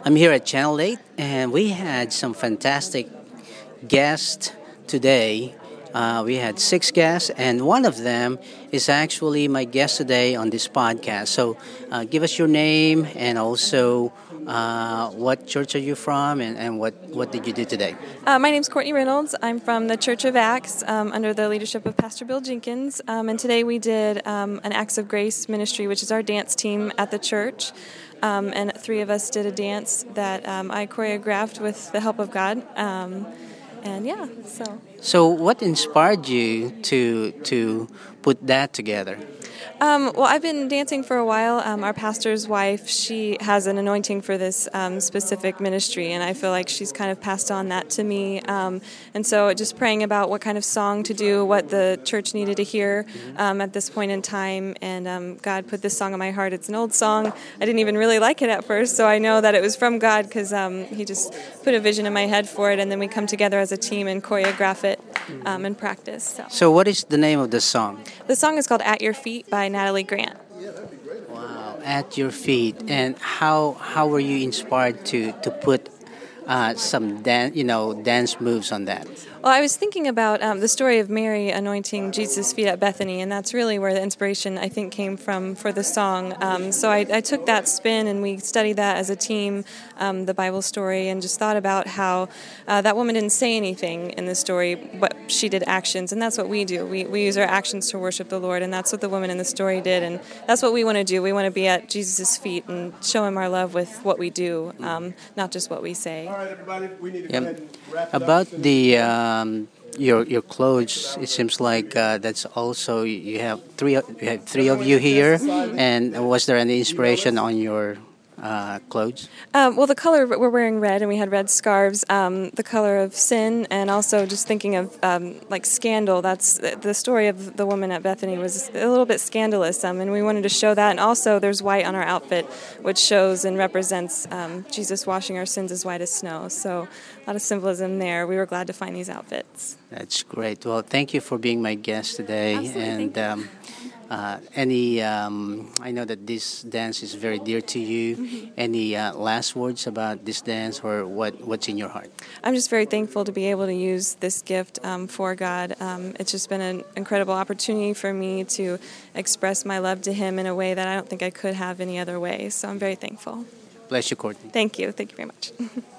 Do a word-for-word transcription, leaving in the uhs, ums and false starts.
I'm here at Channel eight, and we had some fantastic guests today. Uh, we had six guests, and one of them is actually my guest today on this podcast. So, uh, give us your name and also uh, what church are you from, and, and what, what did you do today? Uh, my name's Courtney Reynolds. I'm from the Church of Acts um, under the leadership of Pastor Bill Jenkins. Um, and today we did um, an Acts of Grace ministry, which is our dance team at the church. Um, and three of us did a dance that um, I choreographed with the help of God. Um, and yeah, so. So, what inspired you to to put that together? Um, well, I've been dancing for a while. Um, our pastor's wife, she has an anointing for this um, specific ministry, and I feel like she's kind of passed on that to me. Um, and so just praying about what kind of song to do, what the church needed to hear um, at this point in time, and um, God put this song on my heart. It's an old song. I didn't even really like it at first, so I know that it was from God because um, He just put a vision in my head for it, and then we come together as a team and choreograph it um, and practice. So. So, what is the name of the song? The song is called At Your Feet by Natalie Grant. Wow, at your feet. And how how were you inspired to to put uh, some dan- you know dance moves on that? Well, I was thinking about um, the story of Mary anointing Jesus' feet at Bethany, and that's really where the inspiration, I think, came from for the song. Um, so I, I took that spin, and we studied that as a team, um, the Bible story, and just thought about how uh, that woman didn't say anything in the story, but she did actions, and that's what we do. We, we use our actions to worship the Lord, and that's what the woman in the story did, and that's what we want to do. We want to be at Jesus' feet and show Him our love with what we do, um, not just what we say. All right, everybody, we need to Yep. go ahead and wrap it About up. the um, your your clothes, it seems like uh, that's also you have three of- you have three of you here, and was there any inspiration on your uh, clothes? Um, well, the color, we're wearing red, and we had red scarves. Um, the color of sin, and also just thinking of um, like scandal. That's the story of the woman at Bethany was a little bit scandalous, um, and we wanted to show that. And also, there's white on our outfit, which shows and represents um, Jesus washing our sins as white as snow. So, a lot of symbolism there. We were glad to find these outfits. That's great. Well, thank you for being my guest today. Absolutely, And thank you. um, uh, any, um, I know that this dance is very dear to you. Mm-hmm. Any uh, last words about this dance, or what, what's in your heart? I'm just very thankful to be able to use this gift um, for God. Um, it's just been an incredible opportunity for me to express my love to Him in a way that I don't think I could have any other way. So I'm very thankful. Bless you, Courtney. Thank you. Thank you very much.